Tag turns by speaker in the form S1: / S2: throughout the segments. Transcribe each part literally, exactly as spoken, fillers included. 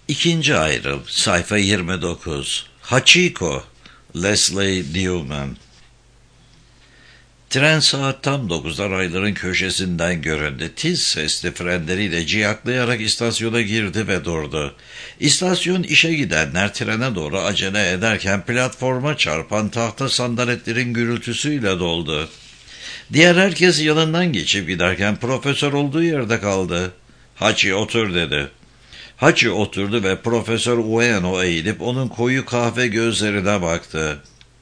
S1: İkinci ayrım, sayfa yirmi dokuz. Hachiko, Leslie Newman. Tren saat tam dokuzda rayların köşesinden göründü. Tiz sesli frenleriyle ciyaklayarak istasyona girdi ve durdu. İstasyon işe gidenler trene doğru acele ederken platforma çarpan tahta sandaletlerin gürültüsüyle doldu. Diğer herkes yanından geçip giderken profesör olduğu yerde kaldı. "Hachi, otur," dedi. Hachi oturdu ve Profesör Ueno eğilip onun koyu kahve gözlerine baktı.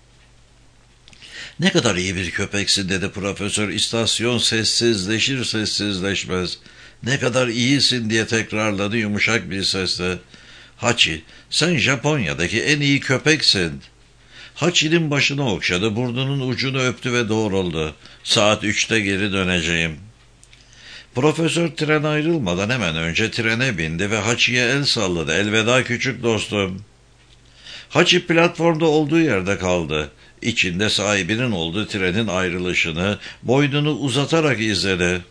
S1: "Ne kadar iyi bir köpeksin," dedi profesör. İstasyon sessizleşir sessizleşmez. "Ne kadar iyisin," diye tekrarladı yumuşak bir sesle. "Hachi, sen Japonya'daki en iyi köpeksin." Hachi'nin başını okşadı, burnunun ucunu öptü ve doğruldu. "Saat üçte geri döneceğim." Profesör tren ayrılmadan hemen önce trene bindi ve Hachi'ye el salladı. "Elveda küçük dostum." Hachi platformda olduğu yerde kaldı. İçinde sahibinin olduğu trenin ayrılışını boynunu uzatarak izledi.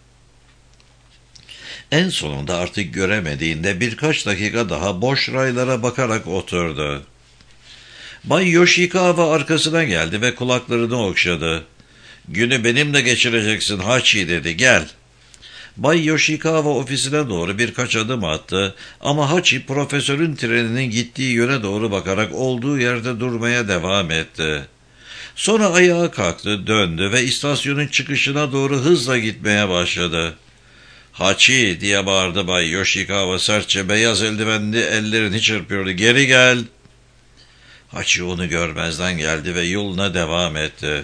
S1: En sonunda artık göremediğinde birkaç dakika daha boş raylara bakarak oturdu. Bay Yoshikawa arkasına geldi ve kulaklarını okşadı. "Günü benimle geçireceksin Hachi," dedi. "Gel." Bay Yoshikawa ofisine doğru birkaç adım attı ama Hachi profesörün treninin gittiği yöne doğru bakarak olduğu yerde durmaya devam etti. Sonra ayağa kalktı, döndü ve istasyonun çıkışına doğru hızla gitmeye başladı. "Hachi," diye bağırdı Bay Yoshikawa sertçe, beyaz eldivenli ellerini çırpıyordu. "Geri gel." Hachi onu görmezden geldi ve yoluna devam etti.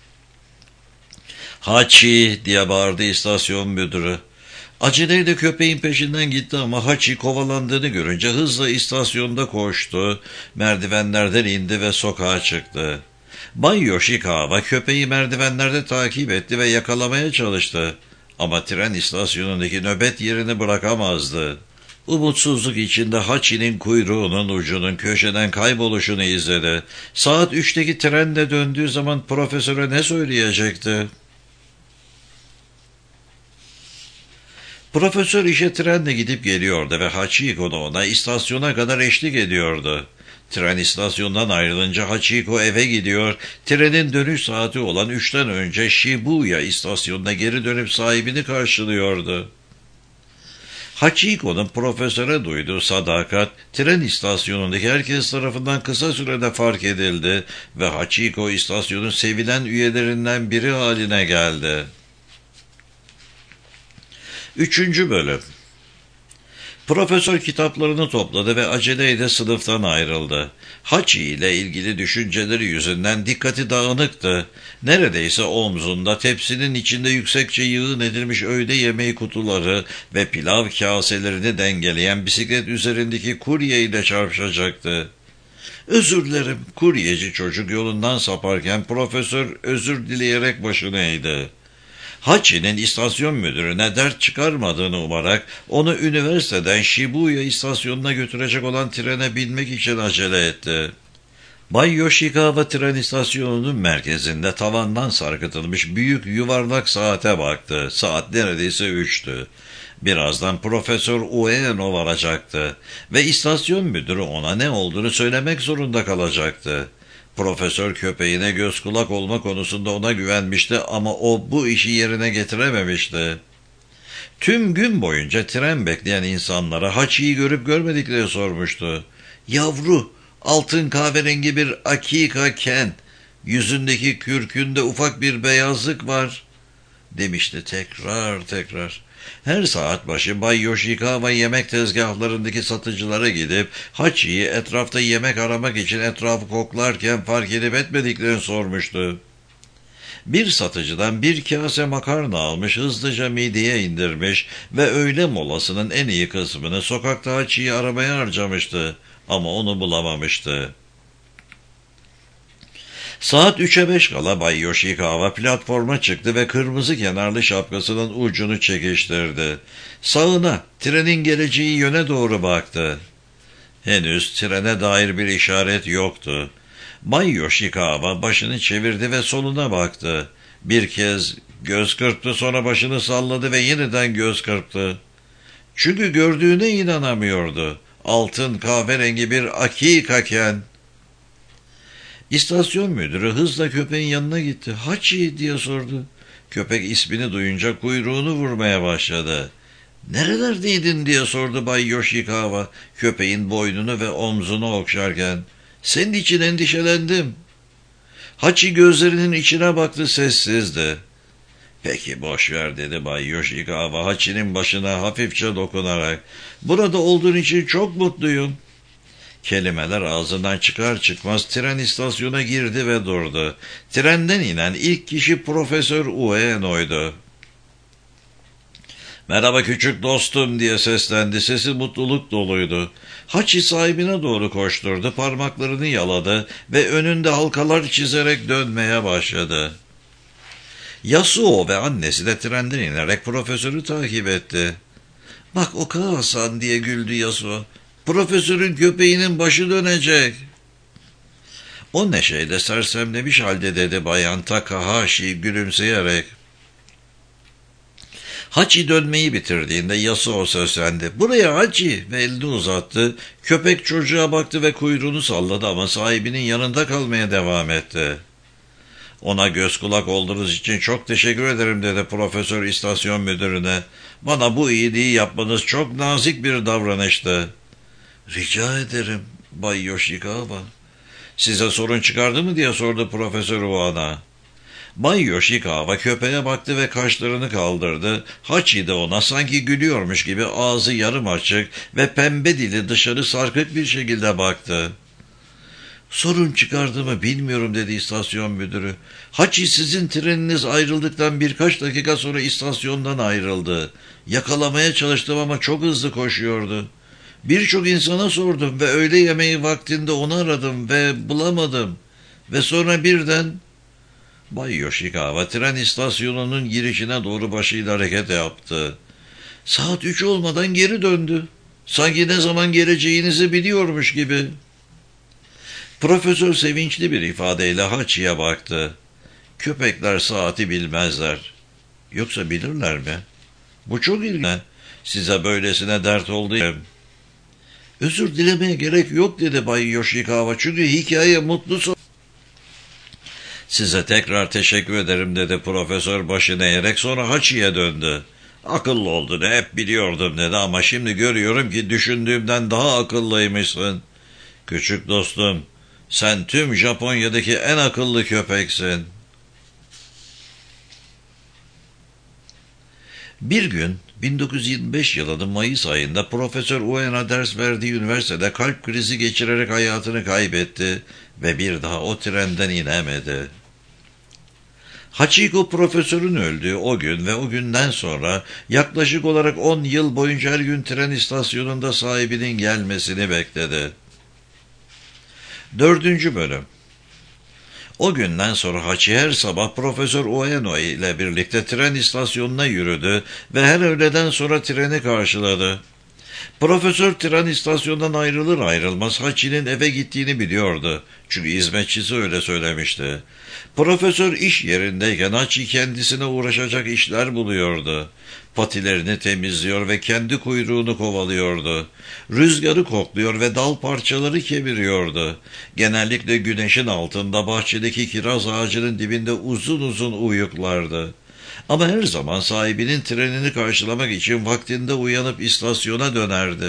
S1: "Hachi," diye bağırdı istasyon müdürü. Aceleyle köpeğin peşinden gitti ama Hachi kovalandığını görünce hızla istasyonda koştu, merdivenlerden indi ve sokağa çıktı. Bay Yoshikawa köpeği merdivenlerde takip etti ve yakalamaya çalıştı. Ama tren istasyonundaki nöbet yerini bırakamazdı. Umutsuzluk içinde Hachi'nin kuyruğunun ucunun köşeden kayboluşunu izledi. Saat üçteki trenle döndüğü zaman profesöre ne söyleyecekti? Profesör işe trenle gidip geliyordu ve Hachiko da ona istasyona kadar eşlik ediyordu. Tren istasyondan ayrılınca Hachiko eve gidiyor, trenin dönüş saati olan üçten önce Shibuya istasyonuna geri dönüp sahibini karşılıyordu. Hachiko'nun profesöre duyduğu sadakat, tren istasyonundaki herkes tarafından kısa sürede fark edildi ve Hachiko istasyonun sevilen üyelerinden biri haline geldi. Üçüncü bölüm. Profesör kitaplarını topladı ve aceleyle sınıftan ayrıldı. Hachi ile ilgili düşünceleri yüzünden dikkati dağınıktı. Neredeyse omzunda tepsinin içinde yüksekçe yığın edilmiş öğle yemeği kutuları ve pilav kaselerini dengeleyen bisiklet üzerindeki kurye ile çarpışacaktı. "Özür dilerim," kuryeci çocuk yolundan saparken profesör özür dileyerek başını eğdi. Hachi'nin istasyon müdürüne dert çıkarmadığını umarak onu üniversiteden Shibuya istasyonuna götürecek olan trene binmek için acele etti. Bay Yoshikawa tren istasyonunun merkezinde tavandan sarkıtılmış büyük yuvarlak saate baktı. Saat neredeyse üçtü. Birazdan Profesör Ueno varacaktı ve istasyon müdürü ona ne olduğunu söylemek zorunda kalacaktı. Profesör köpeğine göz kulak olma konusunda ona güvenmişti ama o bu işi yerine getirememişti. Tüm gün boyunca tren bekleyen insanlara Hachi'yi görüp görmediklerini sormuştu. "Yavru, altın kahverengi bir Akika Ken, yüzündeki kürkünde ufak bir beyazlık var," demişti tekrar tekrar. Her saat başı Bay Yoshikawa yemek tezgahlarındaki satıcılara gidip Hachi'yi etrafta yemek aramak için etrafı koklarken fark edip etmediklerini sormuştu. Bir satıcıdan bir kase makarna almış, hızlıca mideye indirmiş ve öğle molasının en iyi kısmını sokakta Hachi'yi aramaya harcamıştı ama onu bulamamıştı. Saat üçe beş kala Bay Yoshikawa platforma çıktı ve kırmızı kenarlı şapkasının ucunu çekiştirdi. Sağına, trenin geleceği yöne doğru baktı. Henüz trene dair bir işaret yoktu. Bay Yoshikawa başını çevirdi ve soluna baktı. Bir kez göz kırptı, sonra başını salladı ve yeniden göz kırptı. Çünkü gördüğüne inanamıyordu. altın kahverengi bir akikaken. İstasyon müdürü hızla köpeğin yanına gitti. Hachi diye sordu. Köpek ismini duyunca kuyruğunu vurmaya başladı. Nerelerdeydin diye sordu Bay Yoshikawa köpeğin boynunu ve omzunu okşarken. Senin için endişelendim. Hachi gözlerinin içine baktı, sessizdi. Peki boş ver dedi Bay Yoshikawa Hachi'nin başına hafifçe dokunarak. Burada olduğun için çok mutluyum. Kelimeler ağzından çıkar çıkmaz tren istasyona girdi ve durdu. Trenden inen ilk kişi Profesör Ueno'ydu. Merhaba küçük dostum diye seslendi. Sesi mutluluk doluydu. Hachi sahibine doğru koşturdu, parmaklarını yaladı ve önünde halkalar çizerek dönmeye başladı. Yasuo ve annesi de trenden inerek profesörü takip etti. Bak Okao-san diye güldü Yasuo. Profesörün köpeğinin başı dönecek. O neşeyle sersemlemiş halde dedi Bayan Takahashi gülümseyerek. Hachi dönmeyi bitirdiğinde Yasuo seslendi. Buraya Hachi ve elini uzattı. Köpek çocuğa baktı ve kuyruğunu salladı ama sahibinin yanında kalmaya devam etti. Ona göz kulak olduğunuz için çok teşekkür ederim dedi profesör istasyon müdürüne. Bana bu iyiliği yapmanız çok nazik bir davranıştı. Rica ederim Bay Yoshikawa. Size sorun çıkardı mı diye sordu Profesör Uana. Bay Yoshikawa köpeğe baktı ve kaşlarını kaldırdı. Hachi de ona sanki gülüyormuş gibi ağzı yarım açık ve pembe dili dışarı sarkık bir şekilde baktı. Sorun çıkardı mı bilmiyorum dedi istasyon müdürü. Hachi sizin treniniz ayrıldıktan birkaç dakika sonra istasyondan ayrıldı. Yakalamaya çalıştım ama çok hızlı koşuyordu. Birçok insana sordum ve öğle yemeği vaktinde onu aradım ve bulamadım. Ve sonra birden... Bay Yoshikawa tren istasyonunun girişine doğru başıyla hareket yaptı. Saat üç olmadan geri döndü. Sanki ne zaman geleceğinizi biliyormuş gibi. Profesör sevinçli bir ifadeyle Hachi'ye baktı. Köpekler saati bilmezler. Yoksa bilirler mi? Bu çok ilginç. Size böylesine dert oldu. Özür dilemeye gerek yok dedi Bay Yoshikawa çünkü hikaye mutlu son. Size tekrar teşekkür ederim dedi profesör başını eğerek sonra Hachi'ye döndü. Akıllı olduğunu hep biliyordum dedi ama şimdi görüyorum ki düşündüğümden daha akıllıymışsın. Küçük dostum, sen tüm Japonya'daki en akıllı köpeksin. Bir gün bin dokuz yüz yirmi beş yılının Mayıs ayında Profesör Ueno ders verdiği üniversitede kalp krizi geçirerek hayatını kaybetti ve bir daha o trenden inemedi. Hachiko profesörün öldüğü o gün ve o günden sonra yaklaşık olarak on yıl boyunca her gün tren istasyonunda sahibinin gelmesini bekledi. Dördüncü bölüm. O günden sonra Hachi her sabah Profesör Ueno ile birlikte tren istasyonuna yürüdü ve her öğleden sonra treni karşıladı. Profesör tren istasyonundan ayrılır ayrılmaz Hachi'nin eve gittiğini biliyordu. Çünkü hizmetçisi öyle söylemişti. Profesör iş yerindeyken Hachi kendisine uğraşacak işler buluyordu. Patilerini temizliyor ve kendi kuyruğunu kovalıyordu. Rüzgarı kokluyor ve dal parçaları kemiriyordu. Genellikle güneşin altında bahçedeki kiraz ağacının dibinde uzun uzun uyuklardı. Ama her zaman sahibinin trenini karşılamak için vaktinde uyanıp istasyona dönerdi.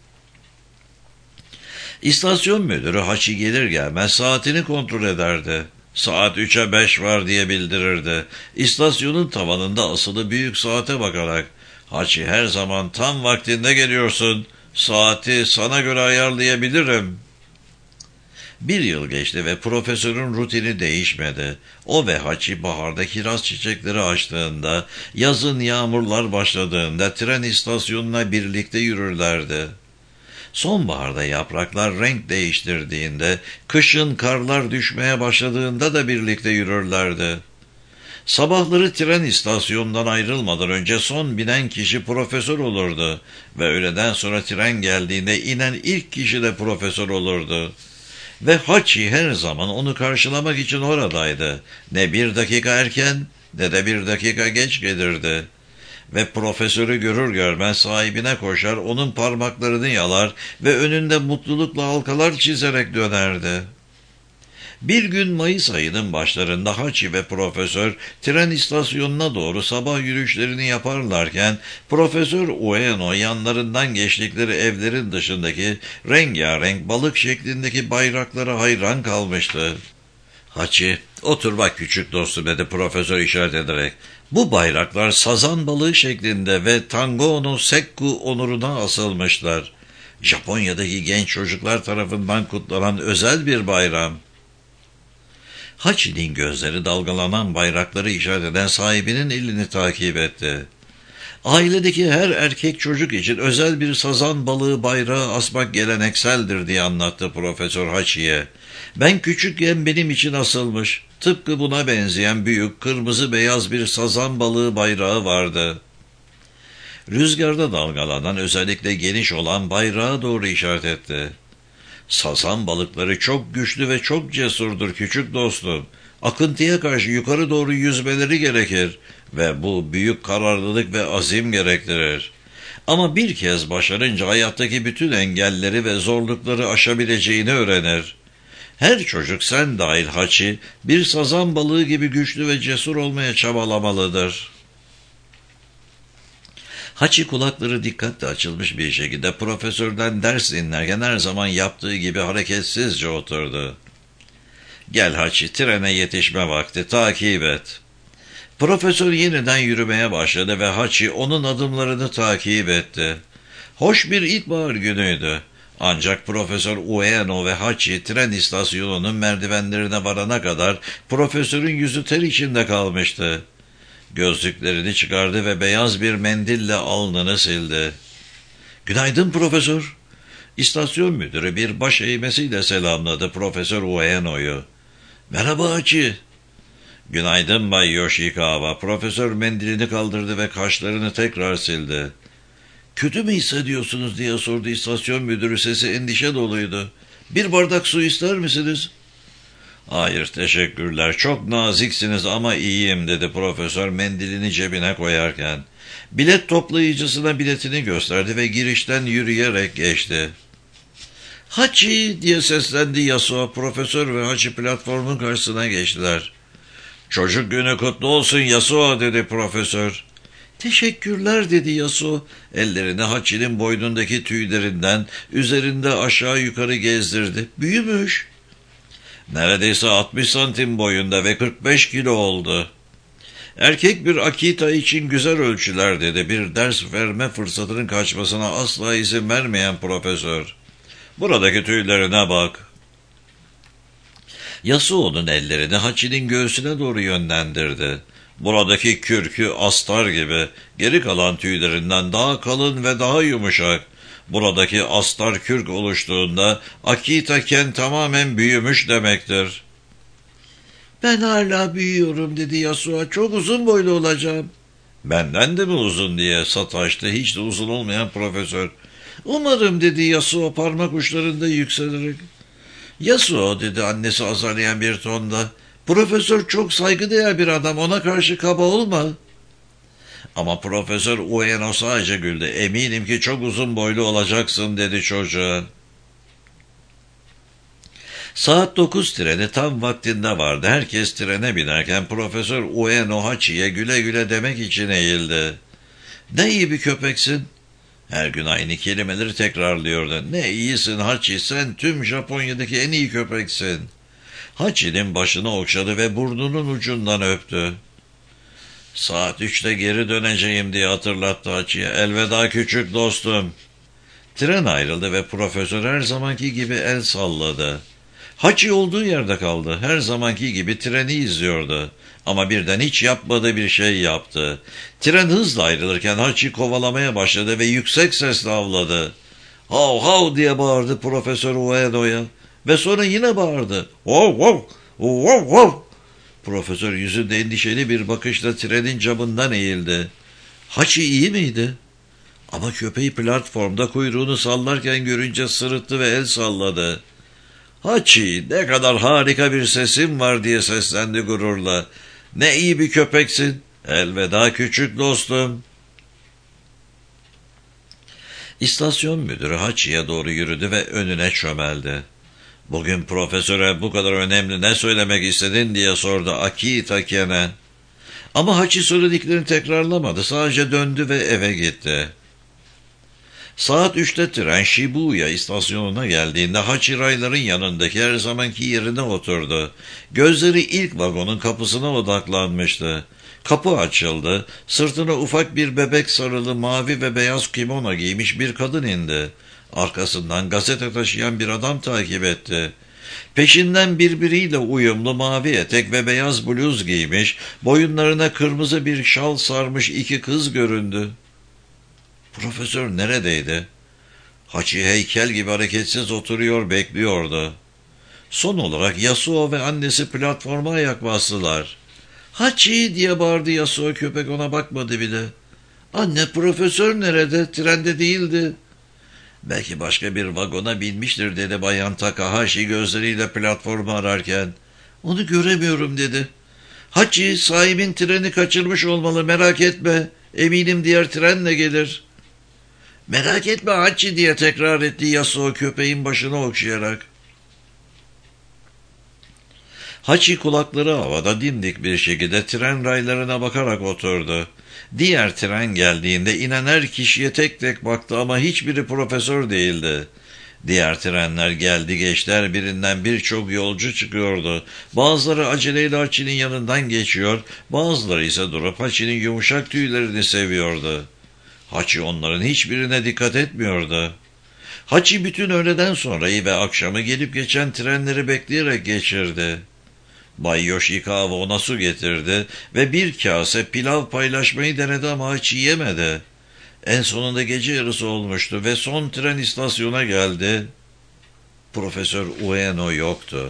S1: İstasyon müdürü Hachi gelir gelmez saatini kontrol ederdi. Saat üçe beş var diye bildirirdi. İstasyonun tavanında asılı büyük saate bakarak, Hachi her zaman tam vaktinde geliyorsun, saati sana göre ayarlayabilirim. Bir yıl geçti ve profesörün rutini değişmedi. O ve Hachi baharda kiraz çiçekleri açtığında, yazın yağmurlar başladığında tren istasyonuna birlikte yürürlerdi. Sonbaharda yapraklar renk değiştirdiğinde, kışın karlar düşmeye başladığında da birlikte yürürlerdi. Sabahları tren istasyonundan ayrılmadan önce son binen kişi profesör olurdu ve öğleden sonra tren geldiğinde inen ilk kişi de profesör olurdu. Ve Hachi her zaman onu karşılamak için oradaydı. Ne bir dakika erken ne de bir dakika geç gelirdi. ve profesörü görür görmez sahibine koşar, onun parmaklarını yalar ve önünde mutlulukla halkalar çizerek dönerdi. Bir gün Mayıs ayının başlarında Hachi ve profesör tren istasyonuna doğru sabah yürüyüşlerini yaparlarken Profesör Ueno yanlarından geçtikleri evlerin dışındaki rengarenk balık şeklindeki bayraklara hayran kalmıştı. "Hachi, otur bak küçük dostum," dedi profesör işaret ederek. "Bu bayraklar sazan balığı şeklinde ve Tango no Sekku onuruna asılmışlar. Japonya'daki genç çocuklar tarafından kutlanan özel bir bayram." Hachi'nin gözleri dalgalanan bayrakları işaret eden sahibinin elini takip etti. "Ailedeki her erkek çocuk için özel bir sazan balığı bayrağı asmak gelenekseldir," diye anlattı Profesör Hachi'ye. "Ben küçükken benim için asılmış, tıpkı buna benzeyen büyük kırmızı beyaz bir sazan balığı bayrağı vardı." Rüzgarda dalgalanan, özellikle geniş olan bayrağa doğru işaret etti. "Sazan balıkları çok güçlü ve çok cesurdur küçük dostum. Akıntıya karşı yukarı doğru yüzmeleri gerekir ve bu büyük kararlılık ve azim gerektirir. Ama bir kez başarınca hayattaki bütün engelleri ve zorlukları aşabileceğini öğrenir. Her çocuk, sen dahil Hachi, bir sazan balığı gibi güçlü ve cesur olmaya çabalamalıdır." Hachi kulakları dikkatle açılmış bir şekilde profesörden ders dinlerken her zaman yaptığı gibi hareketsizce oturdu. "Gel Hachi, trene yetişme vakti, takip et." Profesör yeniden yürümeye başladı ve Hachi onun adımlarını takip etti. Hoş bir ilkbahar günüydü. Ancak Profesör Ueno ve Hachi tren istasyonunun merdivenlerine varana kadar profesörün yüzü ter içinde kalmıştı. Gözlüklerini çıkardı ve beyaz bir mendille alnını sildi. "Günaydın profesör." İstasyon müdürü bir baş eğmesiyle selamladı Profesör Ueno'yu. "Merhaba Hachi." "Günaydın Bay Yoshikawa." Profesör mendilini kaldırdı ve kaşlarını tekrar sildi. "Kötü mü hissediyorsunuz?" diye sordu istasyon müdürü, sesi endişe doluydu. "Bir bardak su ister misiniz?" "Hayır, teşekkürler. Çok naziksiniz ama iyiyim," dedi profesör mendilini cebine koyarken. Bilet toplayıcısına biletini gösterdi ve girişten yürüyerek geçti. "Hachi!" diye seslendi Yasuo. Profesör ve Hachi platformun karşısına geçtiler. "Çocuk günü kutlu olsun Yasuo," dedi profesör. "Teşekkürler," dedi Yasuo. Ellerini Hachi'nin boynundaki tüylerinden üzerinde aşağı yukarı gezdirdi. "Büyümüş." "Neredeyse altmış santim boyunda ve kırk beş kilo oldu." "Erkek bir Akita için güzel ölçüler," dedi bir ders verme fırsatının kaçmasına asla izin vermeyen profesör. "Buradaki tüylerine bak." Yasuo'nun ellerini Hachi'nin göğsüne doğru yönlendirdi. "Buradaki kürkü astar gibi, geri kalan tüylerinden daha kalın ve daha yumuşak. Buradaki astar kürk oluştuğunda Akita Ken tamamen büyümüş demektir." "Ben hala büyüyorum," dedi Yasuo. "Çok uzun boylu olacağım." "Benden de mi uzun?" diye sataştı hiç de uzun olmayan profesör. "Umarım," dedi Yasuo parmak uçlarında yükselerek. "Yasuo," dedi annesi azarlayan bir tonda. "Profesör çok saygıdeğer bir adam, ona karşı kaba olma." Ama Profesör Ueno sadece güldü. "Eminim ki çok uzun boylu olacaksın," dedi çocuğa. Saat dokuz treni tam vaktinde vardı. Herkes trene binerken Profesör Ueno Hachi'ye güle güle demek için eğildi. "Ne iyi bir köpeksin." Her gün aynı kelimeleri tekrarlıyordu. "Ne iyisin Hachi, sen tüm Japonya'daki en iyi köpeksin." Hachi'nin başını okşadı ve burnunun ucundan öptü. "Saat üçte geri döneceğim," diye hatırlattı Hachi'ye. "Elveda küçük dostum." Tren ayrıldı ve profesör her zamanki gibi el salladı. Hachi olduğu yerde kaldı. Her zamanki gibi treni izliyordu. Ama birden hiç yapmadığı bir şey yaptı. Tren hızla ayrılırken Hachi kovalamaya başladı ve yüksek sesle avladı. "Hav hav!" diye bağırdı Profesör Ueno'ya. Ve sonra yine bağırdı. "Wow wow! Wow wow!" Profesör yüzünde endişeli bir bakışla trenin camından eğildi. Hachi iyi miydi? Ama köpeği platformda kuyruğunu sallarken görünce sırıttı ve el salladı. "Hachi, ne kadar harika bir sesin var," diye seslendi gururla. "Ne iyi bir köpeksin. Elveda küçük dostum." İstasyon müdürü Haçi'ye doğru yürüdü ve önüne çömeldi. "Bugün profesöre bu kadar önemli ne söylemek istedin?" diye sordu Akita Kenen. Ama Haçi söylediklerini tekrarlamadı. Sadece döndü ve eve gitti. Saat üçte tren Shibuya istasyonuna geldiğinde Haçi rayların yanındaki her zamanki yerine oturdu. Gözleri ilk vagonun kapısına odaklanmıştı. Kapı açıldı. Sırtına ufak bir bebek sarılı mavi ve beyaz kimono giymiş bir kadın indi. Arkasından gazete taşıyan bir adam takip etti. Peşinden birbiriyle uyumlu mavi etek ve beyaz bluz giymiş, boyunlarına kırmızı bir şal sarmış iki kız göründü. Profesör neredeydi? Haçi heykel gibi hareketsiz oturuyor, bekliyordu. Son olarak Yasuo ve annesi platforma ayak bastılar. "Haçi!" diye bağırdı Yasuo, köpek ona bakmadı bile. "Anne, profesör nerede? Trende değildi." "Belki başka bir vagona binmiştir," dedi Bayan Takahashi gözleriyle platformu ararken. "Onu göremiyorum," dedi. "Haçi, sahibin treni kaçırmış olmalı, merak etme. Eminim diğer trenle gelir." "Merak etme Haçi," diye tekrar etti Yasuo köpeğin başını okşayarak. Haçi kulakları havada dimdik bir şekilde tren raylarına bakarak oturdu. Diğer tren geldiğinde inen her kişiye tek tek baktı ama hiçbiri profesör değildi. Diğer trenler geldi geçti, her birinden birçok yolcu çıkıyordu. Bazıları aceleyle Haçi'nin yanından geçiyor, bazıları ise durup Haçi'nin yumuşak tüylerini seviyordu. Haçi onların hiçbirine dikkat etmiyordu. Haçi bütün öğleden sonrayı ve akşamı gelip geçen trenleri bekleyerek geçirdi. Bay Yoshikawa ona su getirdi ve bir kase pilav paylaşmayı denedi ama Haçi yemedi. En sonunda gece yarısı olmuştu ve son tren istasyona geldi. Profesör Ueno yoktu.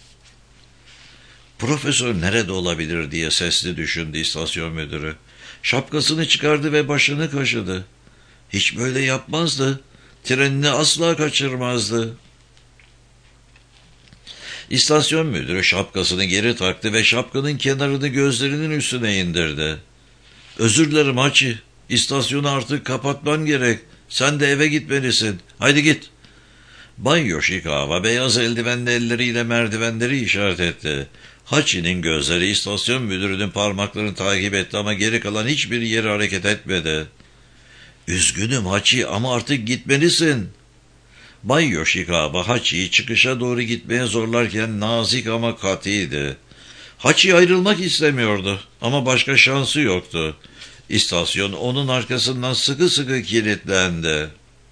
S1: "Profesör nerede olabilir?" diye sesli düşündü istasyon müdürü. Şapkasını çıkardı ve başını kaşıdı. Hiç böyle yapmazdı. Trenini asla kaçırmazdı. İstasyon müdürü şapkasını geri taktı ve şapkanın kenarını gözlerinin üstüne indirdi. "Özür dilerim Haçi. İstasyonu artık kapatman gerek. Sen de eve gitmelisin. Haydi git." Bay Yoshikawa beyaz eldivenli elleriyle merdivenleri işaret etti. Haçi'nin gözleri istasyon müdürünün parmaklarını takip etti ama geri kalan hiçbir yeri hareket etmedi. "Üzgünüm Haçi ama artık gitmelisin." Bay Yoshikawa Haçi'yi çıkışa doğru gitmeye zorlarken nazik ama katıydı. Haçi ayrılmak istemiyordu ama başka şansı yoktu. İstasyon onun arkasından sıkı sıkı kilitlendi.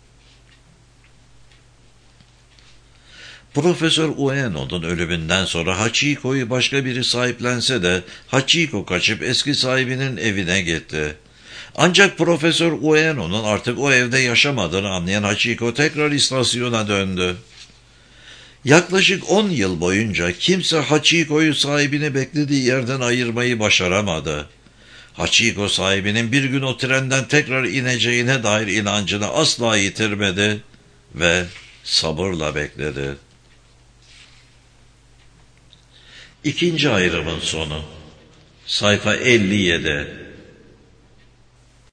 S1: Profesör Ueno'nun ölümünden sonra Hachiko'yu başka biri sahiplense de Hachiko kaçıp eski sahibinin evine gitti. Ancak Profesör Ueno'nun artık o evde yaşamadığını anlayan Hachiko tekrar istasyona döndü. Yaklaşık on yıl boyunca kimse Hachiko'yu sahibini beklediği yerden ayırmayı başaramadı. Hachiko sahibinin bir gün o trenden tekrar ineceğine dair inancını asla yitirmedi ve sabırla bekledi. İkinci ayrımın sonu. Sayfa elli yedi.